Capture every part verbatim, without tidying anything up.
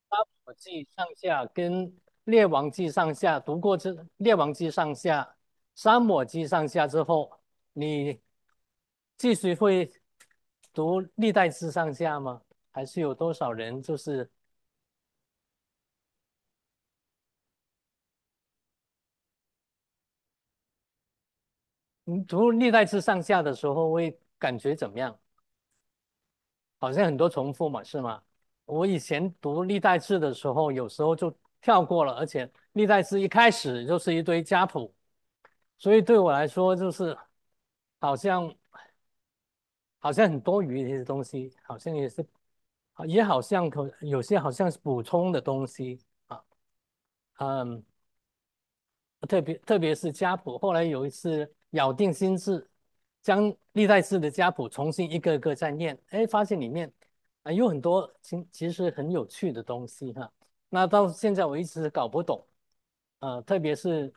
沙漠记上下跟列王记上下读过这列王记上下、沙漠记上下之后，你继续会读历代志上下吗？还是有多少人就是你读历代志上下的时候会感觉怎么样？好像很多重复嘛，是吗？我以前读历代志的时候，有时候就跳过了，而且历代志一开始就是一堆家谱，所以对我来说就是好像好像很多余的一些东西，好像也是也好像可有些好像是补充的东西啊。嗯，特别特别是家谱，后来有一次咬定心智，将历代志的家谱重新一个个再念，哎，发现里面啊有很多其其实很有趣的东西哈。那到现在我一直搞不懂，呃，特别是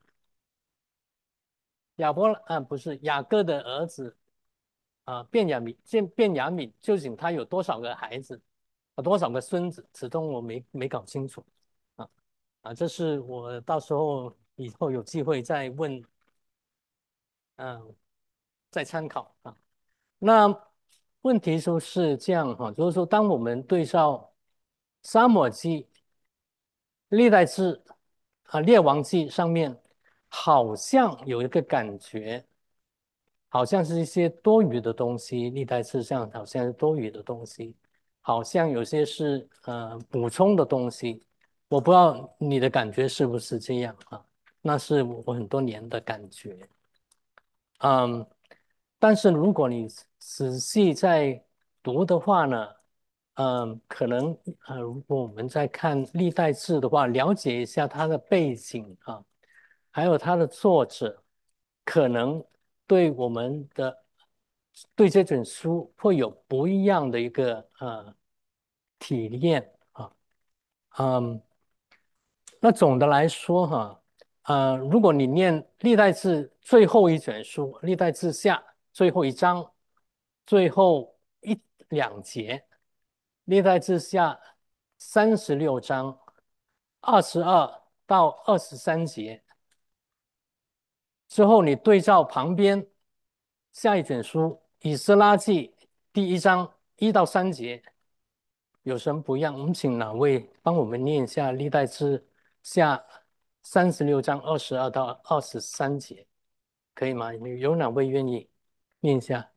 亚伯啊不是雅各的儿子啊卞雅敏，卞卞雅敏究竟他有多少个孩子，啊多少个孙子，始终我没没搞清楚啊啊，这是我到时候以后有机会再问。嗯，再参考啊。那问题就是这样哈，就是说，当我们对照沙漠记、历代志啊、列王记上面，好像有一个感觉，好像是一些多余的东西，历代志上好像是多余的东西，好像有些是呃补充的东西。我不知道你的感觉是不是这样啊？那是我很多年的感觉。嗯，但是如果你仔细在读的话呢，嗯，可能呃，如果我们在看历代志的话，了解一下它的背景啊，还有它的作者，可能对我们的对这本书会有不一样的一个呃体验啊。嗯，那总的来说哈，呃，如果你念历代志最后一卷书，历代志下最后一章，最后一两节，历代志下三十六章，二十二到二十三节之后，你对照旁边下一卷书以斯拉记第一章一到三节，有什么不一样？我们请哪位帮我们念一下历代志下三十六章二十二到二十三节，可以吗？有哪位愿意念一下？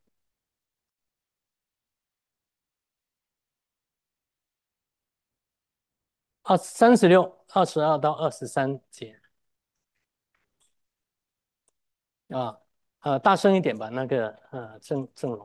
二三十六、二十二到二十三节啊，呃，大声一点吧，那个呃郑郑龙。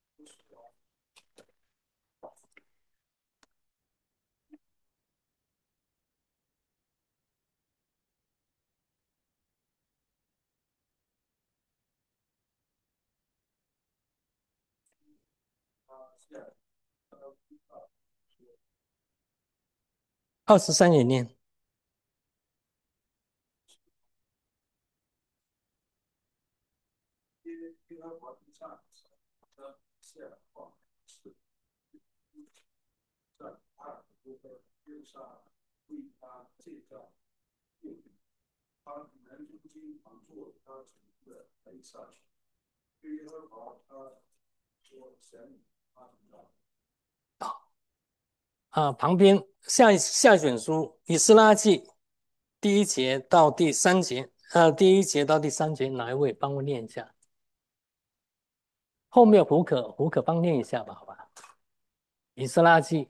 二十三也念。啊，旁边下一下一卷书《以斯拉记》第一节到第三节，呃，第一节到第三节，哪一位帮我念一下？后面胡可胡可帮念一下吧，好吧？《以斯拉记》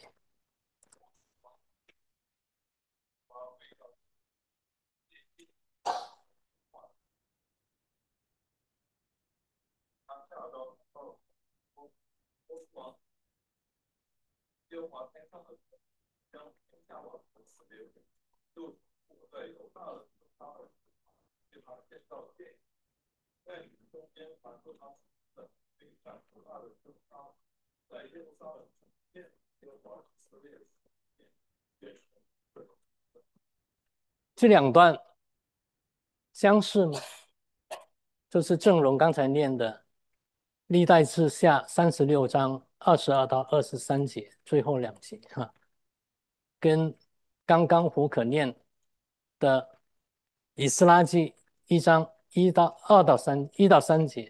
这两段相似吗？就是郑荣刚才念的历代志下三十六章二十二到二十三节最后两节哈，跟刚刚胡可念的以斯拉记一章一到二到三一到三节，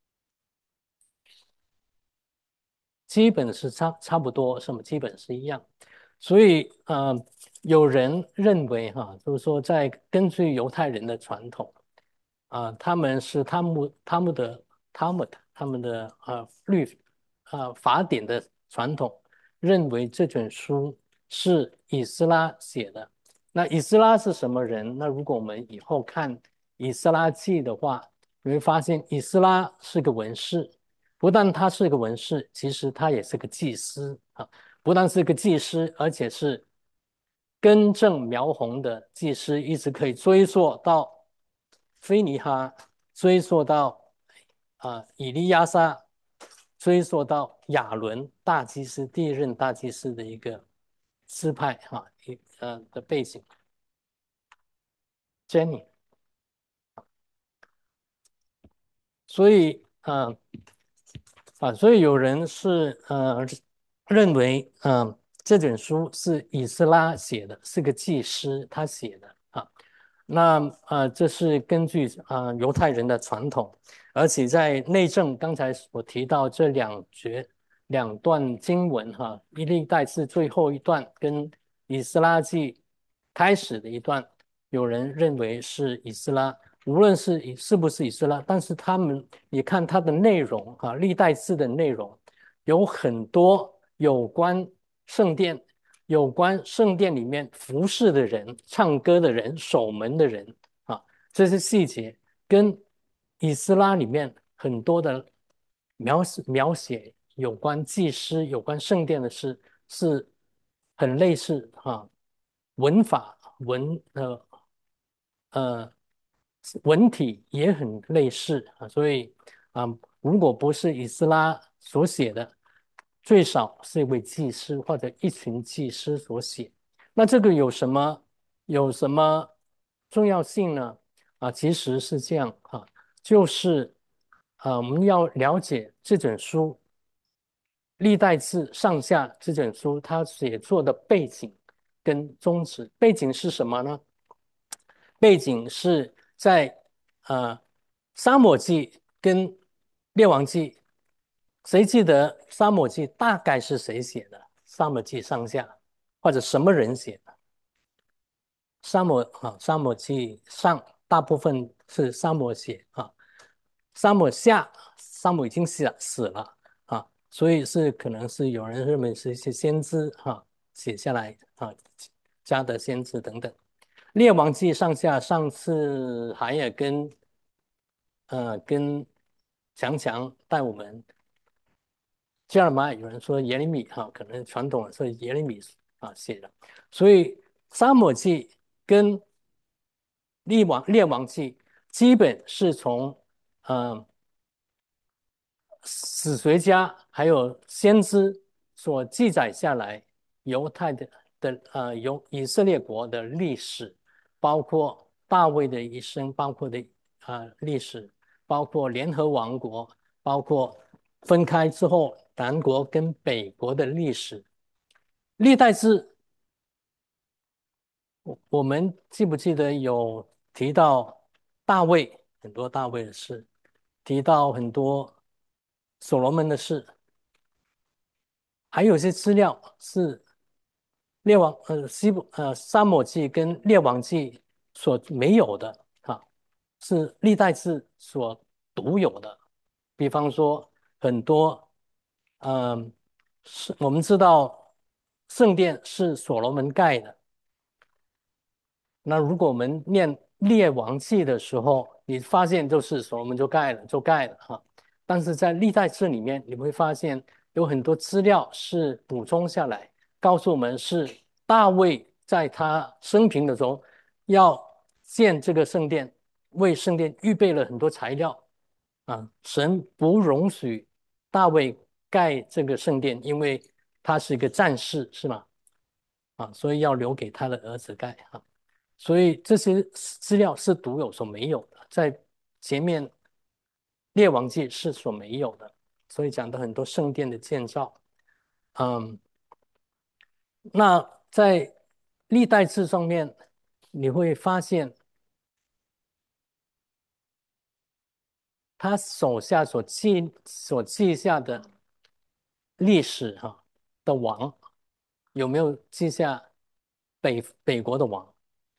基本是差差不多，什么基本是一样。所以呃，有人认为哈，就是说在根据犹太人的传统啊、呃他们是他们他们的他们他们的呃律呃法典的传统，认为这卷书是以斯拉写的。那以斯拉是什么人？那如果我们以后看以斯拉记的话，你会发现以斯拉是个文士，不但他是个文士，其实他也是个祭司啊。不但是个祭司，而且是根正苗红的祭司，一直可以追溯到菲尼哈，追溯到啊、呃以利亚撒，追溯到亚伦大祭司第一任大祭司的一个支派哈，一呃的背景。Jenny，所以呃啊，所以有人是呃认为，嗯、呃，这本书是以斯拉写的，是个祭司他写的啊。那呃，这是根据啊、呃、犹太人的传统，而且在内政刚才我提到这两节两段经文哈，一历代志最后一段跟以斯拉记开始的一段，有人认为是以斯拉。无论是以是不是以斯拉，但是他们你看它的内容啊，历代志的内容有很多有关圣殿、有关圣殿里面服侍的人、唱歌的人、守门的人啊，这些细节跟以斯拉里面很多的描写描写有关祭司、有关圣殿的事是很类似哈、文法文呃呃文体也很类似啊，所以啊，如果不是以斯拉所写的，最少是一位祭司或者一群祭司所写。那这个有什么有什么重要性呢？啊，其实是这样啊，就是啊，我们要了解这本书历代志上下这本书它写作的背景跟宗旨。背景是什么呢？背景是在呃沙漠记跟列王记，谁记得沙漠记大概是谁写的？沙漠记上下或者什么人写的？沙漠啊，沙漠记上大部分是沙漠写啊，沙漠下沙漠已经死死了啊，所以是可能是有人认为是一些先知哈、写下来啊，加的先知等等。列王记上下，上次还也跟呃跟强强带我们加尔玛，有人说耶利米哈、可能传统是耶利米啊写的，所以沙漠记跟列王列王记基本是从呃史学家还有先知所记载下来犹太的的呃犹以色列国的历史，包括大卫的一生，包括的呃历史，包括联合王国，包括分开之后南国跟北国的历史。历代志，我我们记不记得有提到大卫很多大卫的事，提到很多所罗门的事，还有一些资料是列王呃西部呃沙漠记跟列王记所没有的啊，是历代志所独有的。比方说很多，嗯、是我们知道圣殿是所罗门盖的，那如果我们念列王记的时候，你发现就是所罗门就盖了，就盖了哈。但是在历代志里面，你会发现有很多资料是补充下来，告诉我们是大卫在他生平的时候要建这个圣殿，为圣殿预备了很多材料啊。神不容许大卫盖这个圣殿，因为他是一个战士，是吗？啊，所以要留给他的儿子盖啊。所以这些资料是独有所没有的，在前面列王记是所没有的，所以讲的很多圣殿的建造，嗯，那在历代志上面你会发现，他手下所记所记下的历史哈的王，有没有记下北北国的王？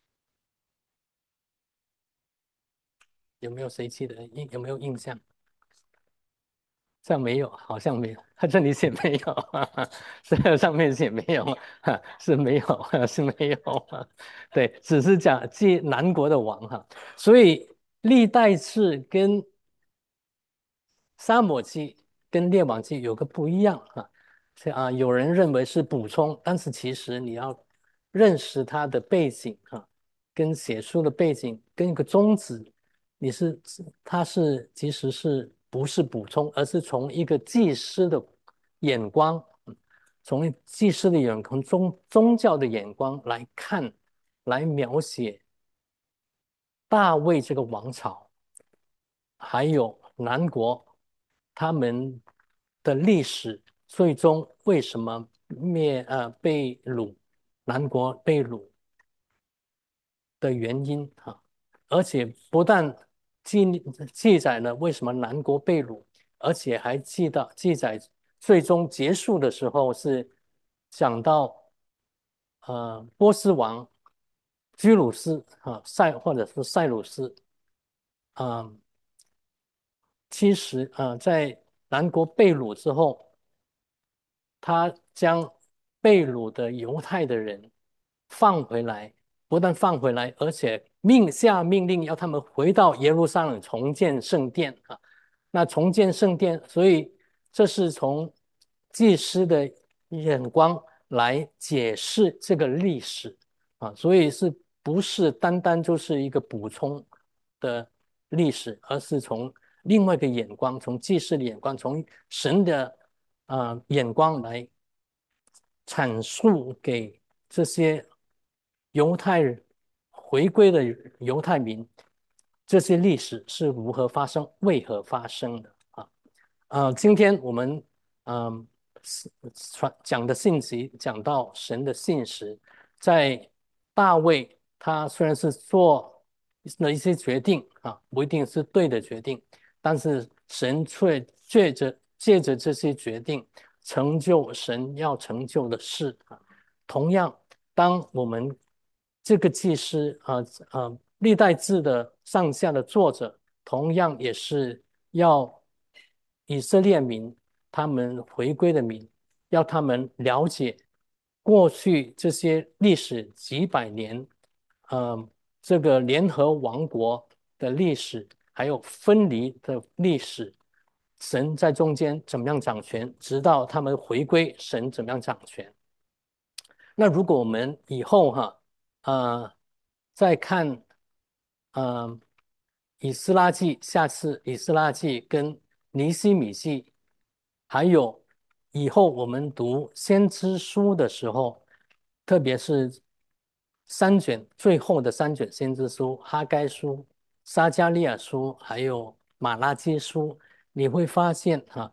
有没有谁记得？印有没有印象？这样没有，好像没有。他这里写没有，哈哈，这上面写没有，哈，是没有，是没有。对，只是讲记南国的王哈。所以历代志跟沙漠记跟列王记有个不一样啊。是啊，有人认为是补充，但是其实你要认识它的背景啊，跟写书的背景，跟一个宗旨，你是它是其实是不是补充，而是从一个祭师的眼光，嗯从祭师的眼光，宗宗教的眼光来看，来描写大卫这个王朝。还有南国他们的历史，最终为什么灭呃被掳，南国被掳的原因啊，而且不但记记载了为什么南国被掳，而且还记到记载最终结束的时候是讲到呃波斯王居鲁士啊塞或者是塞鲁斯啊、呃其实呃，在南国被掳之后，他将被掳的犹太的人放回来，不但放回来，而且命下命令要他们回到耶路撒冷重建圣殿啊。那重建圣殿，所以这是从祭司的眼光来解释这个历史啊，所以是不是单单就是一个补充的历史，而是从另外一个眼光，从祭司的眼光，从神的呃眼光来阐述给这些犹太人回归的犹太民，这些历史是如何发生、为何发生的啊？呃，今天我们嗯传讲的信息讲到神的信实，在大卫他虽然是做了一些决定啊，不一定是对的决定，但是神却借着借着这些决定成就神要成就的事啊。同样，当我们这个祭司啊啊历代志的上下的作者，同样也是要以色列民他们回归的民，要他们了解过去这些历史几百年，呃，这个联合王国的历史，还有分离的历史，神在中间怎么样掌权，直到他们回归，神怎么样掌权。那如果我们以后哈，呃，再看，呃，以斯拉记，下次以斯拉记跟尼希米记，还有以后我们读先知书的时候，特别是三卷最后的三卷先知书，哈该书、撒加利亚书，还有马拉基书，你会发现哈，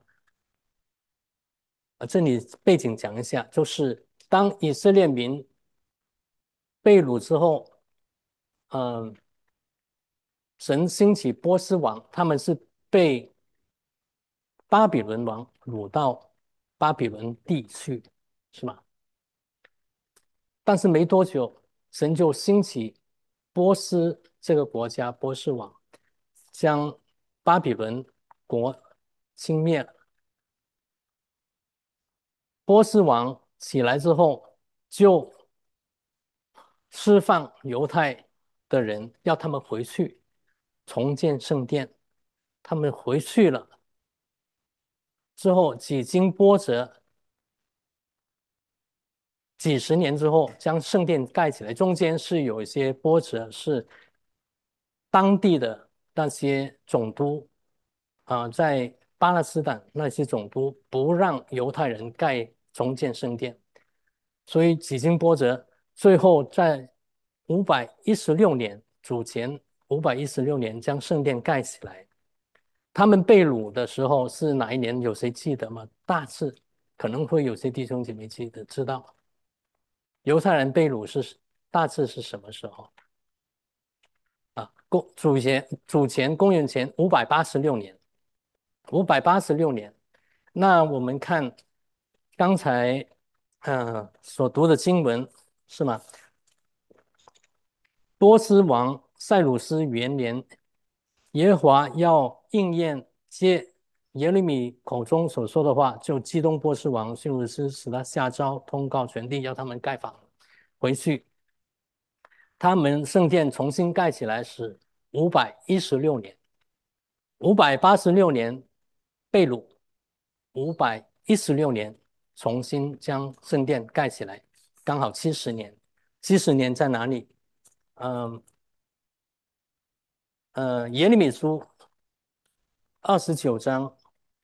啊，这里背景讲一下，就是当以色列民被掳之后，嗯，神兴起波斯王，他们是被巴比伦王掳到巴比伦地去，是吗？但是没多久，神就兴起波斯这个国家，波斯王将巴比伦国侵灭了。波斯王起来之后，就释放犹太的人，要他们回去重建圣殿。他们回去了之后，几经波折，几十年之后，将圣殿盖起来。中间是有一些波折，是当地的那些总督啊、呃在巴勒斯坦那些总督不让犹太人盖重建圣殿，所以几经波折，最后在五百一十六年，主前五百一十六年将圣殿盖起来。他们被掳的时候是哪一年？有谁记得吗？大致可能会有些弟兄姐妹记得知道。犹太人被掳是大致是什么时候啊？公主前主前公元前五百八十六年，五百八十六年。那我们看刚才呃所读的经文是吗？波斯王塞鲁斯元年，耶和华要应验借耶利米口中所说的话，就激动波斯王塞鲁斯，使他下诏通告全地，要他们盖房回去。他们圣殿重新盖起来是五百一十六年，五百八十六年被掳，五百一十六年重新将圣殿盖起来，刚好七十年。七十年在哪里？嗯呃，耶利米书二十九章，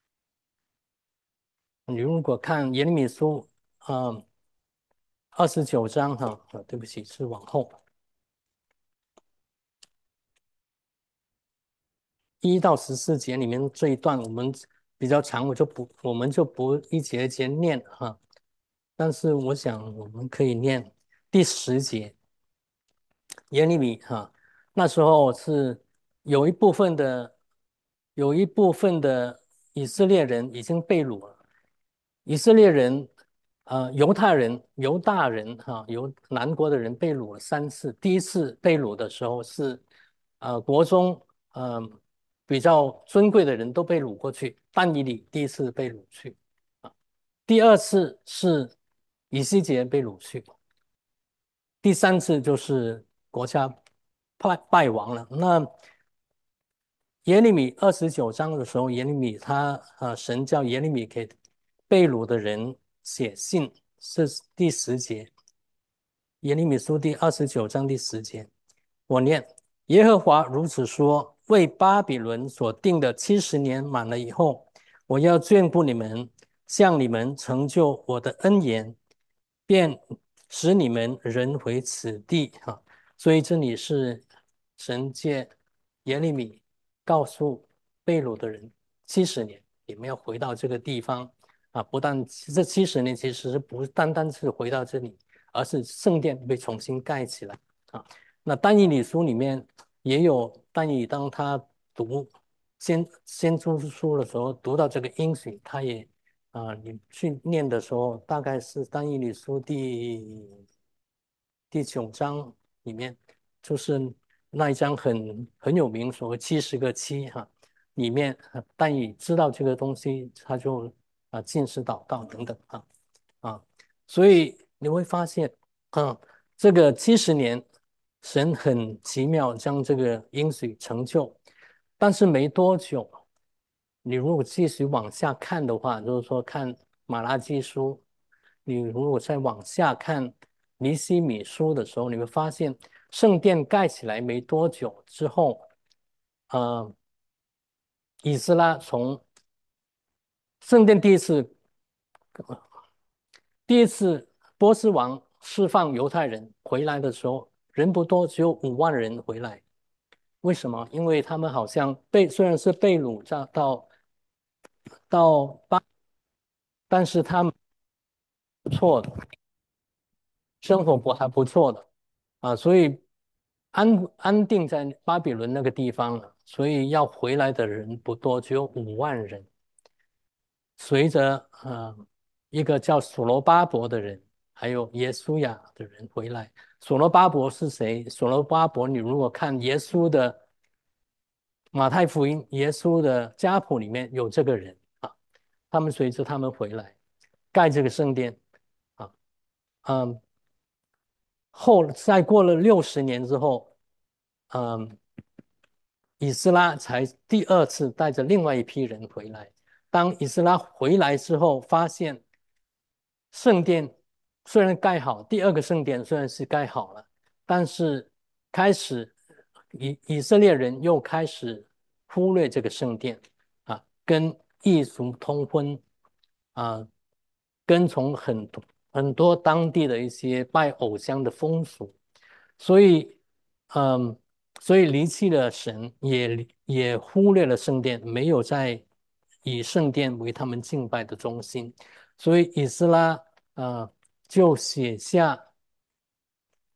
你如果看耶利米书，嗯，二十九章哈，啊，对不起，是往后一到十四节里面这一段，我们比较长，我就不，我们就不一节一节念哈。但是我想我们可以念第十节，耶利米哈，那时候是有一部分的，有一部分的以色列人已经被掳了。以色列人，呃，犹太人、犹大人哈，犹南国的人被掳了三次。第一次被掳的时候是，呃，国中呃比较尊贵的人都被掳过去，但以理第一次被掳去啊。第二次是以西结被掳去，第三次就是国家败败亡了。那耶利米二十九章的时候，耶利米他呃，神叫耶利米给被掳的人写信，是第十节，耶利米书第二十九章第十节，我念：耶和华如此说，为巴比伦所定的七十年满了以后，我要眷顾你们，向你们成就我的恩言，便使你们人回此地。哈，所以这里是神借耶利米告诉被掳的人，七十年你们要回到这个地方啊！不但这七十年其实不单单是回到这里，而是圣殿被重新盖起来啊。那但以理书里面也有但以理，当他读先先出书的时候，读到这个应许，他也啊、呃，你去念的时候，大概是但以理书第第九章里面，就是那一章很很有名，所谓七十个七哈，里面但以知道这个东西，他就啊进食祷告等等啊啊，所以你会发现，啊，这个七十年，神很奇妙将这个应许成就，但是没多久，你如果继续往下看的话，就是说看马拉基书，你如果再往下看尼希米书的时候，你会发现圣殿盖起来没多久之后，呃，以斯拉从圣殿第一次第一次波斯王释放犹太人回来的时候，人不多，只有五万人回来。为什么？因为他们好像被虽然是被掳到到到巴，但是他们不错的生活不还不错的啊，所以安安定在巴比伦那个地方了，所以要回来的人不多，只有五万人。随着呃一个叫所罗巴伯的人，还有耶稣亚的人回来。所罗巴伯是谁？所罗巴伯，你如果看耶稣的马太福音，耶稣的家谱里面有这个人啊。他们随着他们回来盖这个圣殿啊，嗯，后再过了六十年之后，嗯，以斯拉才第二次带着另外一批人回来。当以斯拉回来之后，发现圣殿虽然盖好，第二个圣殿虽然是盖好了，但是开始以以色列人又开始忽略这个圣殿啊，跟异族通婚啊，跟从很多很多当地的一些拜偶像的风俗，所以嗯，所以离弃了神，也也忽略了圣殿，没有在以圣殿为他们敬拜的中心。所以以斯拉呃就写下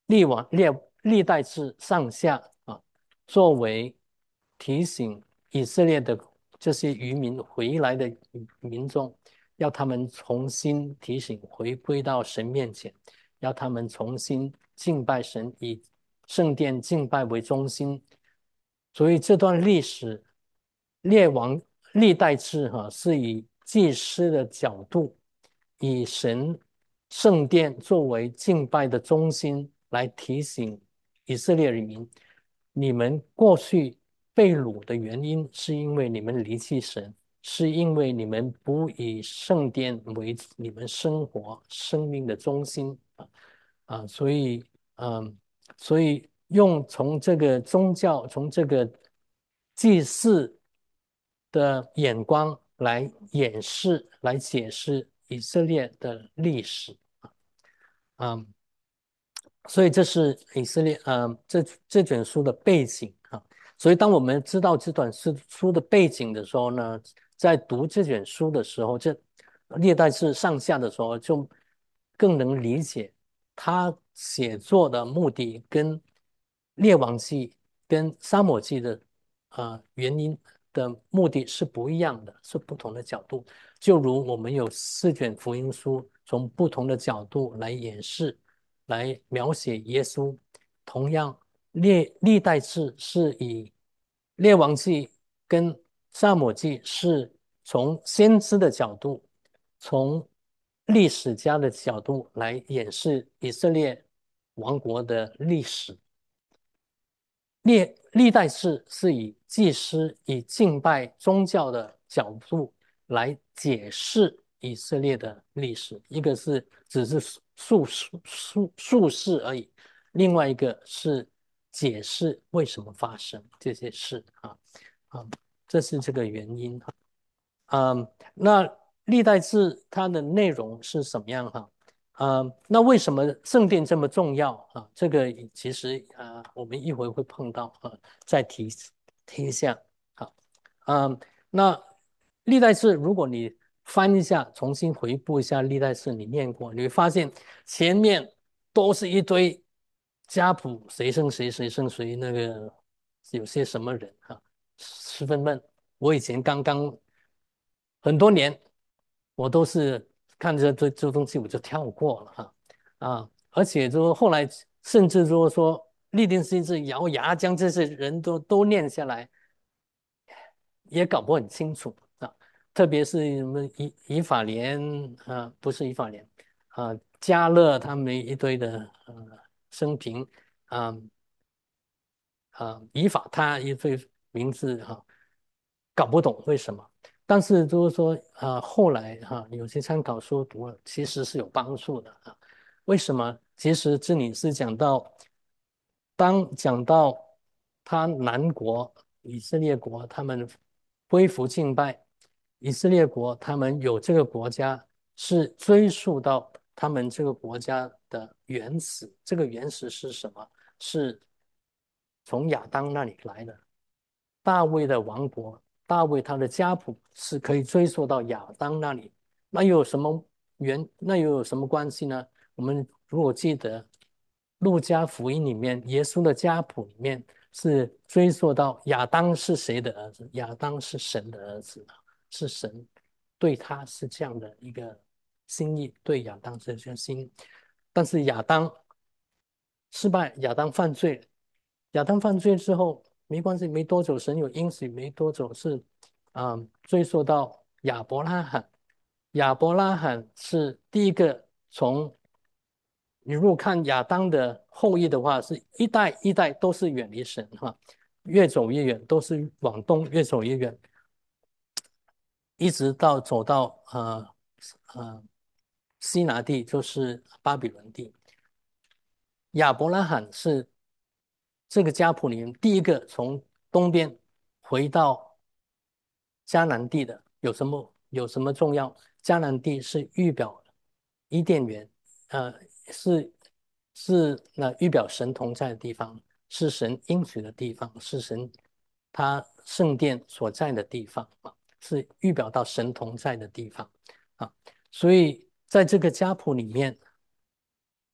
历往历历代志上下啊，作为提醒以色列的这些渔民回来的民众，要他们重新提醒回归到神面前，要他们重新敬拜神，以圣殿敬拜为中心。所以这段历史列王历代志哈、啊，是以祭司的角度，以神圣殿作为敬拜的中心，来提醒以色列人民，你们过去被掳的原因，是因为你们离弃神，是因为你们不以圣殿为你们生活生命的中心啊啊，所以嗯，所以用从这个宗教，从这个祭祀的眼光来演示、来解释以色列的历史啊，嗯，所以这是以色列，呃，这这卷书的背景啊。所以当我们知道这段书书的背景的时候呢，在读这卷书的时候，这历代志上下的时候，就更能理解他写作的目的跟列王记跟撒母记的呃原因的目的是不一样的，是不同的角度。就如我们有四卷福音书，从不同的角度来演示。来描写耶稣。同样，历历代志是以列王记跟撒母记是从先知的角度，从历史家的角度来演示以色列王国的历史。历历代志是以祭司、以敬拜宗教的角度来解释以色列的历史，一个是只是述述述述事而已，另外一个是解释为什么发生这些事啊啊，这是这个原因嗯，那历代志它的内容是什么样哈？嗯，那为什么圣殿这么重要啊？这个其实啊，我们一会会碰到啊，再提提一下。好，嗯，那历代志如果你翻一下，重新回顾一下历代志，你念过，你会发现前面都是一堆家谱，谁生谁谁生谁，那个有些什么人啊，十分闷。我以前刚刚很多年，我都是看着这这东西我就跳过了哈啊，而且就后来甚至说说立定心智、咬牙将这些人都都念下来，也搞不很清楚啊。特别是什么以以法莲啊，不是以法莲啊，加勒他们一堆的呃生平啊。啊，以法他一堆名字哈、啊，搞不懂为什么。但是就是说，啊，后来哈、啊，有些参考书读了，其实是有帮助的啊。为什么？其实这里是讲到，当讲到他南国以色列国，他们恢复敬拜，以色列国他们有这个国家，是追溯到他们这个国家的原始。这个原始是什么？是从亚当那里来的。大卫的王国，大卫他的家谱是可以追溯到亚当那里。那又有什么原？那又有什么关系呢？我们如果记得路加福音里面，耶稣的家谱里面是追溯到亚当是谁的儿子？亚当是神的儿子，是神对他是这样的一个心意，对亚当是这样心意。但是亚当失败，亚当犯罪，亚当犯罪之后没关系，没多久神有应许，没多久是啊、嗯追溯到亚伯拉罕，亚伯拉罕是第一个从你如果看亚当的后裔的话，是一代一代都是远离神哈，越走越远，都是往东越走越远，一直到走到呃呃西拿地，就是巴比伦地。亚伯拉罕是这个家谱里面第一个从东边回到迦南地的。有什么有什么重要？迦南地是预表伊甸园，呃，是是那预表神同在的地方，是神应许的地方，是神他圣殿所在的地方啊，是预表到神同在的地方啊。所以在这个家谱里面，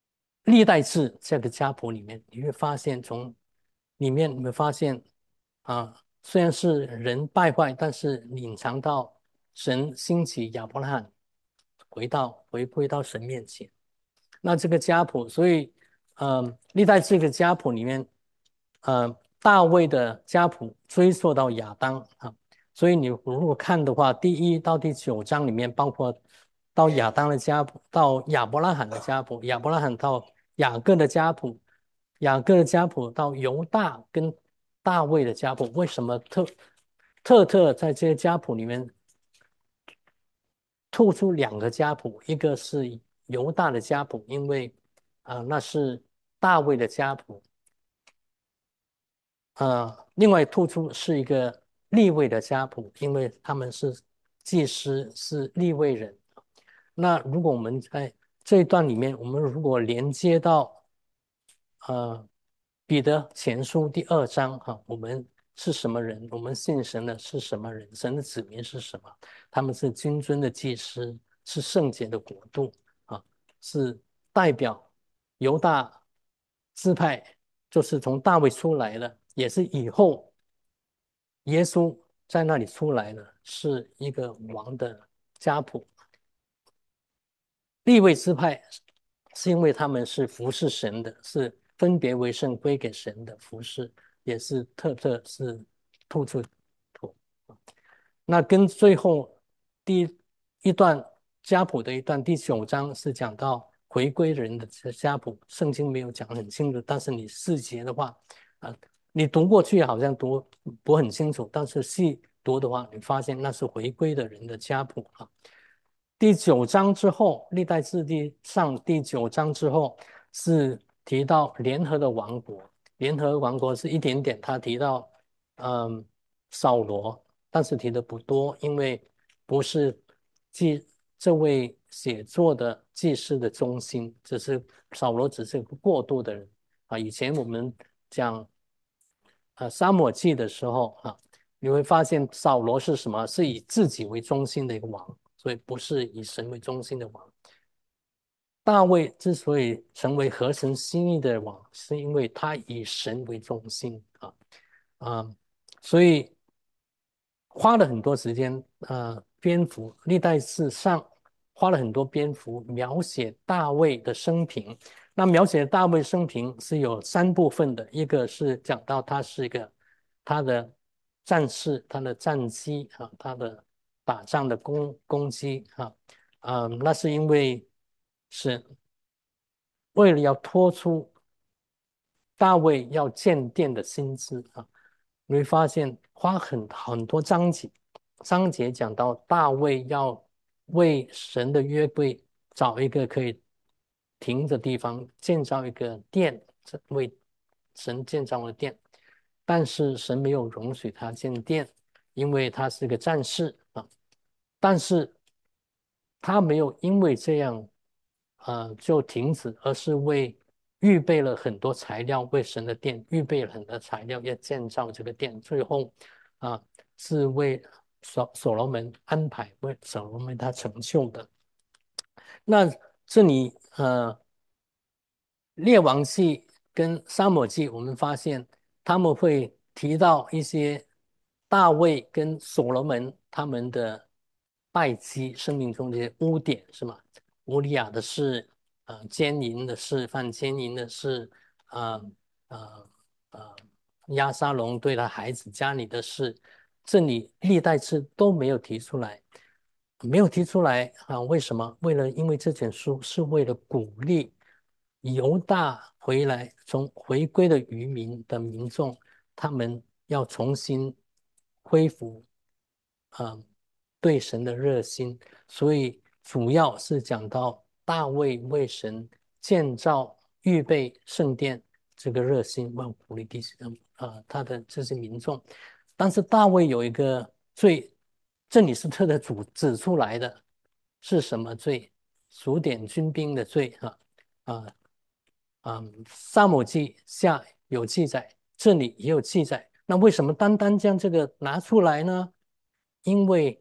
历代志这个家谱里面，你会发现从里面你会发现啊，虽然是人败坏，但是隐藏到神兴起亚伯拉罕回到回归到神面前。那这个家谱，所以呃，历代这个家谱里面，呃，大卫的家谱追溯到亚当啊，所以你如果看的话，第一到第九章里面，包括到亚当的家谱，到亚伯拉罕的家谱，亚伯拉罕到雅各的家谱，雅各的家谱到犹大跟大卫的家谱，为什么特特特在这些家谱里面突出两个家谱？一个是犹大的家谱，因为啊、呃那是大卫的家谱，呃，另外突出是一个利未的家谱，因为他们是祭司，是利未人。那如果我们在这一段里面，我们如果连接到呃彼得前书第二章哈、啊，我们是什么人？我们信神的是什么人？神的子民是什么？他们是君尊的祭司，是圣洁的国度啊，是代表犹大支派，就是从大卫出来的，也是以后耶稣在那里出来了，是一个王的家谱。利未支派是因为他们是服侍神的，是分别为圣归给神的服侍，也是特特是突出土。那跟最后第一段家谱的一段第九章是讲到回归人的家谱，圣经没有讲很清楚，但是你细节的话，啊、呃，你读过去好像读不很清楚，但是细读的话，你发现那是回归的人的家谱啊。第九章之后，历代志第上第九章之后是提到联合的王国，联合王国是一点点，他提到嗯扫罗，但是提的不多，因为不是祭这位写作的祭司的中心，只是扫罗只是个过渡的人啊。以前我们讲呃沙漠记的时候啊，你会发现扫罗是什么？是以自己为中心的一个王，所以不是以神为中心的王。大卫之所以成为合神心意的王，是因为他以神为中心啊啊，所以花了很多时间呃篇幅，历代志上花了很多篇幅描写大卫的生平。那描写大卫生平是有三部分的，一个是讲到他是一个他的战士，他的战绩啊，他的打仗的功功绩啊，啊，那是因为是为了要拖出大卫要建殿的薪资啊，你会发现花很很多章节，章节讲到大卫要为神的约柜找一个可以停的地方，建造一个殿，为神建造了殿，但是神没有容许他建殿，因为他是个战士啊，但是他没有因为这样，呃，就停止，而是为预备了很多材料，为神的殿预备了很多材料，要建造这个殿。最后啊，是为所所罗门安排，为所罗门他成就的。那这里呃，列王记跟撒母记，我们发现他们会提到一些大卫跟所罗门他们的败绩，生命中这些污点，是吗？乌利亚的事，呃，奸淫的事，犯奸淫的事，呃呃呃，押沙龙对他孩子家里的事，这里历代志都没有提出来，没有提出来啊？为什么？为了因为这卷书是为了鼓励犹大回来，从回归的渔民的民众，他们要重新恢复，嗯，对神的热心，所以主要是讲到大卫为神建造、预备圣殿这个热心，要鼓励弟兄啊，他的这些民众。但是大卫有一个罪，这里是特的指指出来的，是什么罪？数点军兵的罪啊啊啊！撒母记下有记载，这里也有记载。那为什么单单将这个拿出来呢？因为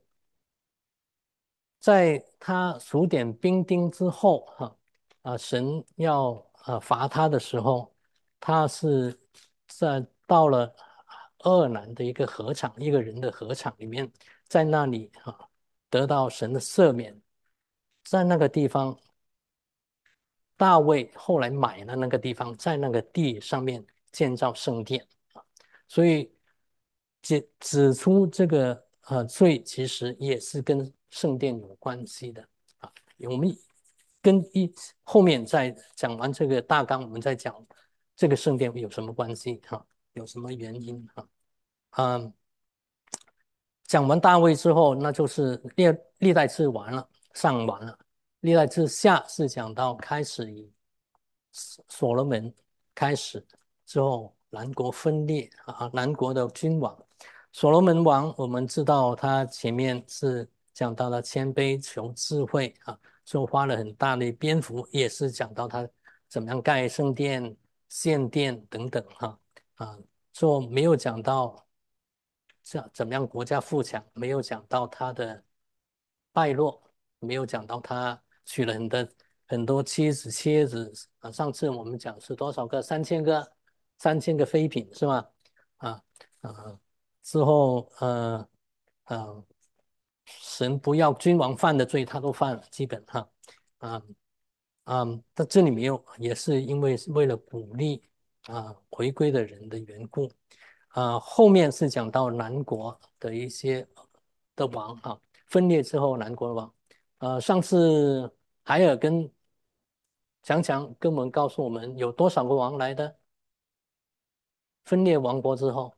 在他数点兵丁之后，哈啊，神要呃罚他的时候，他是在到了爱尔兰的一个河场，一个人的河场里面，在那里啊得到神的赦免，在那个地方，大卫后来买了那个地方，在那个地上面建造圣殿啊，所以指指出这个呃罪其实也是跟圣殿有关系的啊。我们跟一后面再讲完这个大纲，我们再讲这个圣殿有什么关系哈、啊，有什么原因哈、啊？嗯，讲完大卫之后，那就是历历代志完了，上完了。历代志下是讲到开始以所罗门开始之后，南国分裂啊，南国的君王。所罗门王，我们知道他前面是讲到了谦卑求智慧啊，就花了很大的篇幅，也是讲到他怎么样盖圣殿、献殿等等哈啊，就没有讲到这怎么样国家富强，没有讲到他的败落，没有讲到他娶了很多很多妻子妻子啊。上次我们讲是多少个？三千个，三千个妃嫔是吗？啊啊，之后呃呃，神不要君王犯的罪，他都犯了，基本哈啊啊，但这里没有，也是因为是为了鼓励啊回归的人的缘故。啊，后面是讲到南国的一些的王啊，分裂之后南国的王。呃，上次海尔跟强强跟我们告诉我们有多少个王来的？分裂王国之后，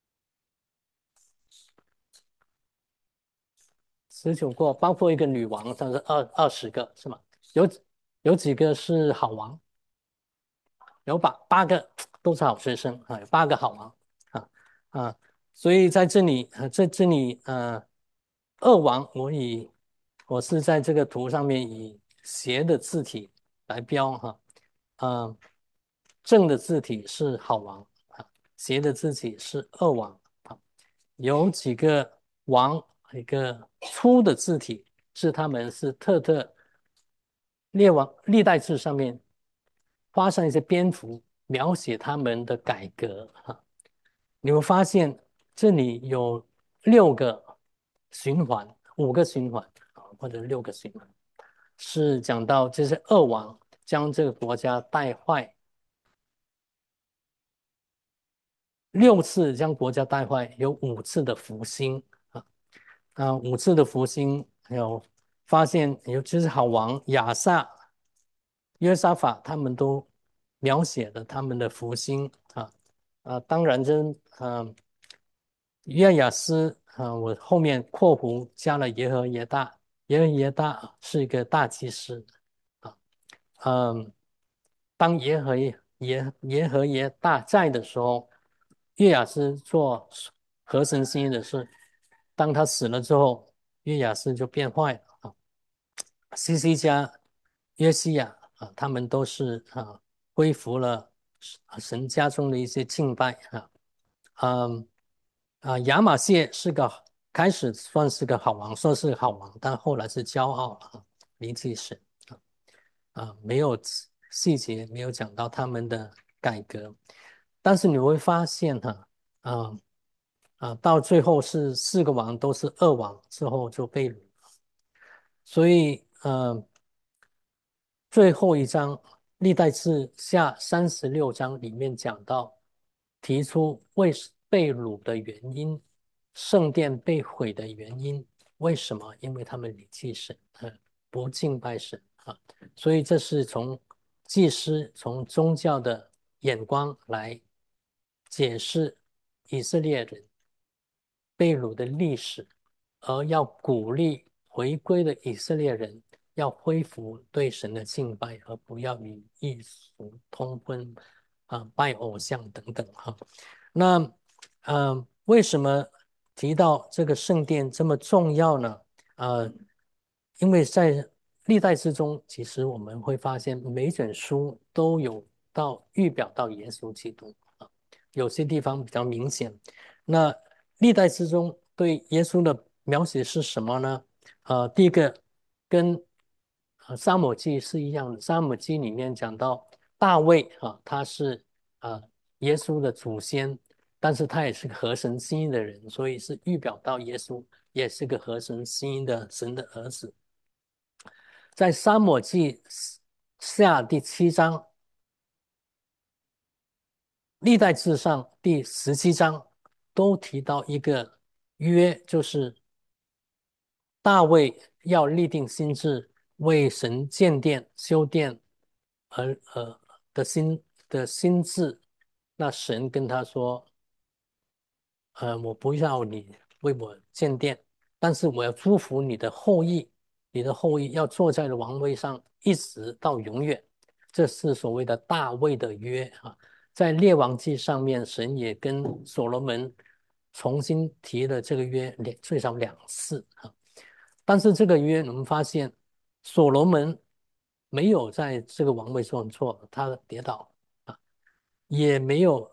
十九个，包括一个女王，算是二二十个是吗？有有几个是好王？有八八个都是好学生啊，有八个好王啊啊，所以在这里，呃在这里呃，二王我以我是在这个图上面以斜的字体来标哈，啊，正的字体是好王啊，斜的字体是二王啊，有几个王，一个粗的字体是他们是特特列王历代志上面花上一些篇幅描写他们的改革哈。你会发现这里有六个循环，五个循环啊，或者六个循环，是讲到这些二王将这个国家带坏，六次将国家带坏，有五次的复兴啊啊，五次的复兴，还有发现，尤其是好王亚萨、约沙法，他们都描写了他们的复兴啊啊，当然真啊。呃约雅斯啊，我后面括弧加了耶和耶大，耶和耶大是一个大祭司啊，嗯，当耶和耶耶和耶大在的时候，约雅斯做合神心意的事，当他死了之后，约雅斯就变坏了啊。西西家、约西亚啊，他们都是啊恢复了神家中的一些敬拜啊，嗯。啊，亚玛谢是个开始算是个好王，说是好王，但后来是骄傲啊，离弃神啊，啊，没有细节没有讲到他们的改革，但是你会发现哈，啊啊，到最后是四个王都是二王之后就被掳，所以呃，最后一章历代志下三十六章里面讲到，提出为被掳的原因，圣殿被毁的原因，为什么？因为他们离弃神，呃，不敬拜神啊，所以这是从祭司从宗教的眼光来解释以色列人被掳的历史，而要鼓励回归的以色列人要恢复对神的敬拜，而不要与异俗通婚啊、拜偶像等等哈。那呃，为什么提到这个圣殿这么重要呢？呃，因为在历代之中，其实我们会发现每卷书都有到预表到耶稣基督啊，有些地方比较明显。那历代之中对耶稣的描写是什么呢？呃，第一个跟呃撒母记是一样的，撒母记里面讲到大卫啊，他是啊耶稣的祖先，但是他也是个合神心意的人，所以是预表到耶稣也是个合神心意的神的儿子。在撒母耳记下第七章，历代志上第十七章都提到一个约，就是大卫要立定心志，为神建殿、修殿而呃的心的心志。那神跟他说：呃，我不要你为我建殿，但是我要祝福你的后裔，你的后裔要坐在王位上，一直到永远。这是所谓的大卫的约啊。在列王记上面，神也跟所罗门重新提了这个约两最少两次啊。但是这个约，我们发现所罗门没有在这个王位上坐，他跌倒啊，也没有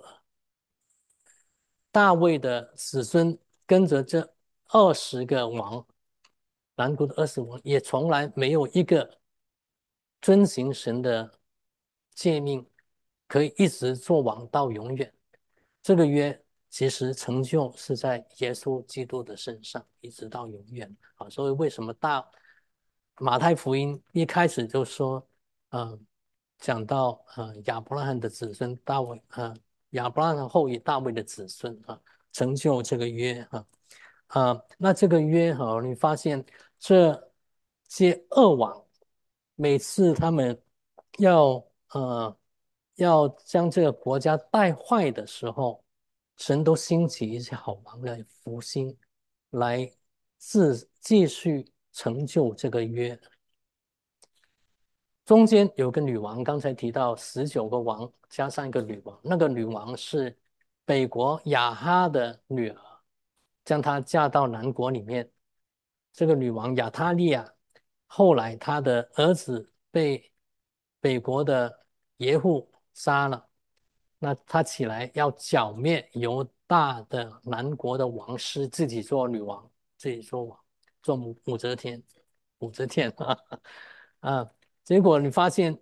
大卫的子孙跟着这二十个王，南国的二十王，也从来没有一个遵行神的诫命，可以一直做王到永远。这个约其实成就是在耶稣基督的身上，一直到永远啊。所以为什么大马太福音一开始就说，嗯、呃，讲到呃亚伯拉罕的子孙大卫，呃亚伯拉罕后裔大卫的子孙啊，成就这个约啊。啊，那这个约哈，你发现这些恶王每次他们要呃要将这个国家带坏的时候，神都兴起一些好王来复兴，来自继续成就这个约。中间有个女王，刚才提到十九个王加上一个女王，那个女王是北国亚哈的女儿，将她嫁到南国里面。这个女王亚他利亚，后来她的儿子被北国的耶户杀了，那她起来要剿灭犹大的南国的王室，自己做女王，自己做王，做武武则天，武则天啊啊！结果你发现，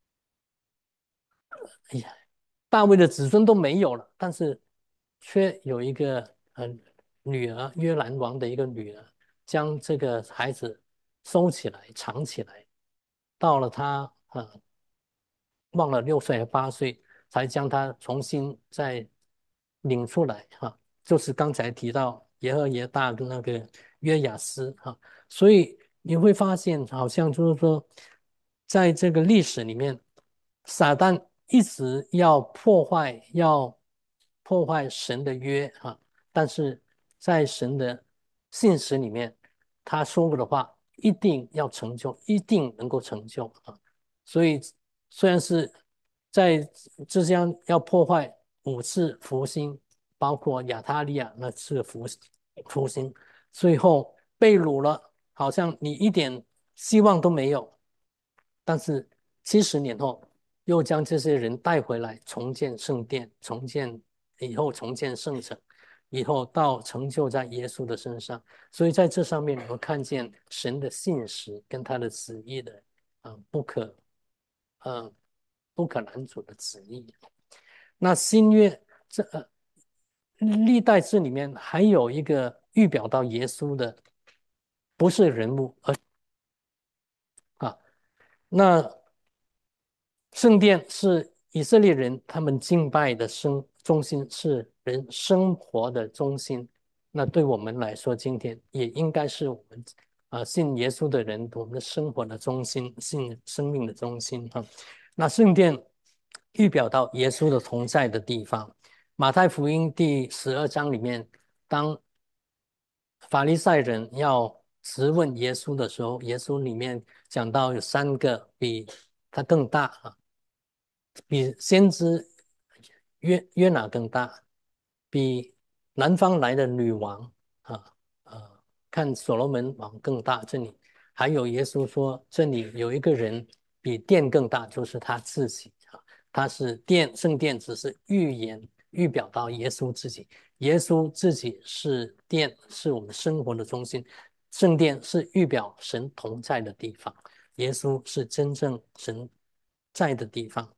哎呀，大卫的子孙都没有了，但是却有一个呃女儿约兰王的一个女儿，将这个孩子收起来藏起来，到了他呃忘了六岁还八岁，才将他重新再领出来哈、啊，就是刚才提到耶和耶大的那个约雅斯哈、啊，所以你会发现，好像就是说，在这个历史里面，撒旦一直要破坏，要破坏神的约哈、啊，但是在神的信实里面，他说过的话一定要成就，一定能够成就啊。所以虽然是在这样要破坏五次福星，包括亚他利亚那次福福星，最后被掳了，好像你一点希望都没有。但是七十年后，又将这些人带回来，重建圣殿，重建以后重建圣城，以后到成就在耶稣的身上。所以在这上面，我们看见神的信实跟他的旨意的，嗯，不可，嗯，不可拦阻的旨意。那新约这呃历代志里面还有一个预表到耶稣的，不是人物，而啊，那圣殿是以色列人他们敬拜的生中心，是人生活的中心。那对我们来说，今天也应该是我们啊、呃、信耶稣的人，我们的生活的中心，信生命的中心哈。那圣殿预表到耶稣的同在的地方。马太福音第十二章里面，当法利赛人要质问耶稣的时候，耶稣里面讲到有三个比他更大啊，比先知约约拿更大，比南方来的女王啊啊，看所罗门王更大。这里还有耶稣说，这里有一个人比殿更大，就是他自己啊。他是殿，圣殿只是预言预表到耶稣自己，耶稣自己是殿，是我们生活的中心。圣殿是预表神同在的地方，耶稣是真正神在的地方。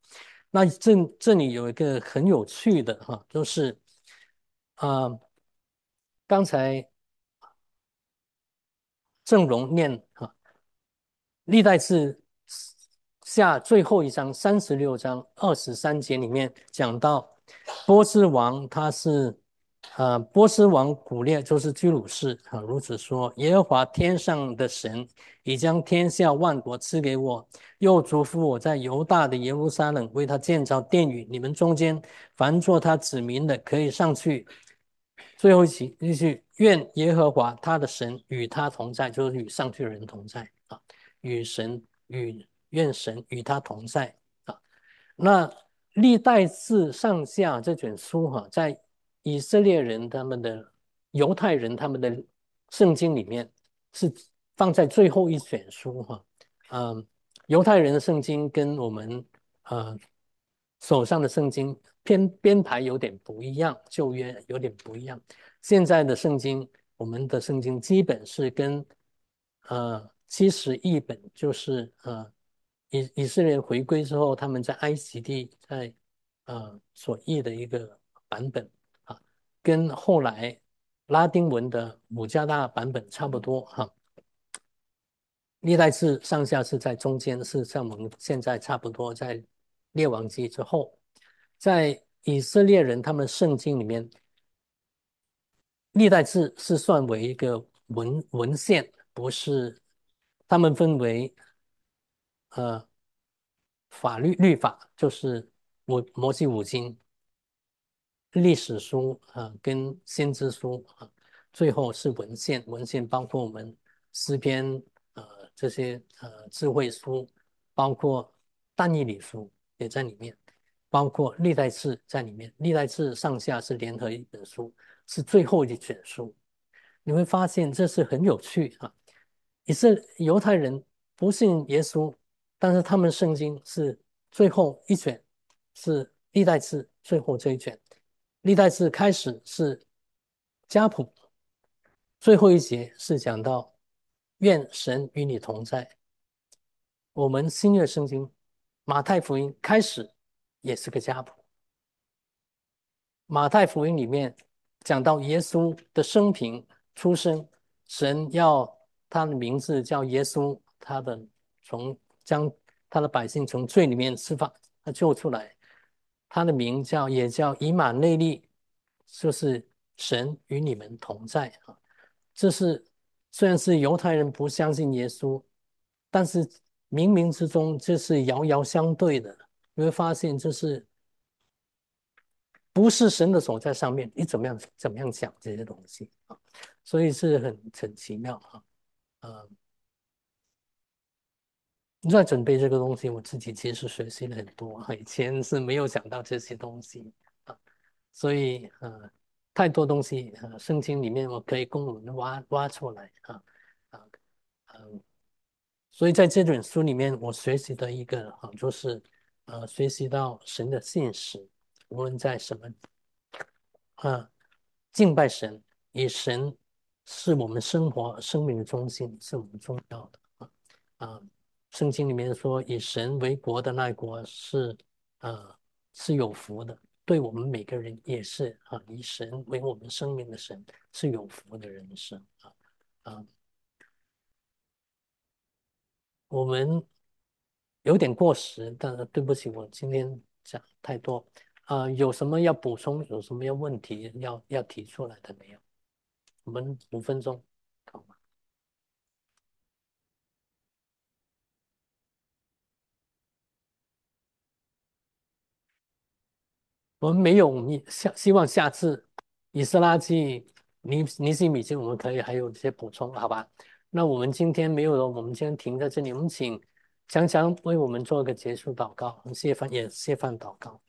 那这这里有一个很有趣的哈，就是啊、呃刚才郑荣念啊，历代志下最后一章三十六章二十三节里面讲到，波斯王他是呃波斯王古列就是居鲁士啊，如此说，耶和华天上的神已将天下万国赐给我，又嘱咐我在犹大的耶路撒冷为他建造殿宇，你们中间凡做他子民的可以上去。最后一句，一句愿耶和华他的神与他同在，就是与上去的人同在啊，与神与愿神与他同在啊。那历代志上下这卷书哈、啊，在以色列人他们的犹太人他们的圣经里面是放在最后一卷书哈、啊。嗯，犹太人的圣经跟我们呃手上的圣经编编排有点不一样，旧约有点不一样。现在的圣经，我们的圣经基本是跟呃七十译本，就是呃以以色列回归之后，他们在埃及地在呃所译的一个版本啊，跟后来拉丁文的姆加大版本差不多哈。历代志上下是在中间，是像我们现在差不多在列王记之后，在以色列人他们圣经里面，历代志是算为一个文文献，不是他们分为呃法律律法，就是我摩西五经、历史书啊、呃跟先知书啊、呃最后是文献，文献包括我们诗篇呃这些呃智慧书，包括但以理书也在里面，包括历代志在里面，历代志上下是联合一本书，是最后一卷书。你会发现这是很有趣啊。也是犹太人不信耶稣，但是他们圣经是最后一卷，是历代志最后这一卷。历代志开始是家谱，最后一节是讲到愿神与你同在。我们新约圣经马太福音开始也是个家谱。马太福音里面讲到耶稣的生平、出生，神要他的名字叫耶稣，他的从将他的百姓从罪里面释放，他救出来。他的名叫也叫以马内利，就是神与你们同在啊。这是虽然是犹太人不相信耶稣，但是冥冥之中这是遥遥相对的。你会发现这是不是神的手在上面，你怎么样怎么样讲这些东西啊？所以是很很奇妙啊。呃，在准备这个东西，我自己其实学习了很多啊，以前是没有想到这些东西啊，所以呃，太多东西呃，圣经里面我可以供我们挖挖出来啊啊嗯，所以在这本书里面，我学习的一个啊，就是呃，学习到神的信实，无论在什么啊，敬拜神，以神是我们生活生命的中心，是我们重要的啊啊。圣经里面说，以神为国的那国是呃是有福的，对我们每个人也是啊，以神为我们生命的神是有福的人生啊啊。我们有点过时，但是对不起，我今天讲太多啊，有什么要补充，有什么要问题要要提出来的没有？我们五分钟，好吗？我们没有，我们下希望下次以斯拉记、尼尼西米记我们可以还有一些补充，好吧？那我们今天没有了，我们今天停在这里。我们请强强为我们做个结束祷告，谢饭也谢饭祷告。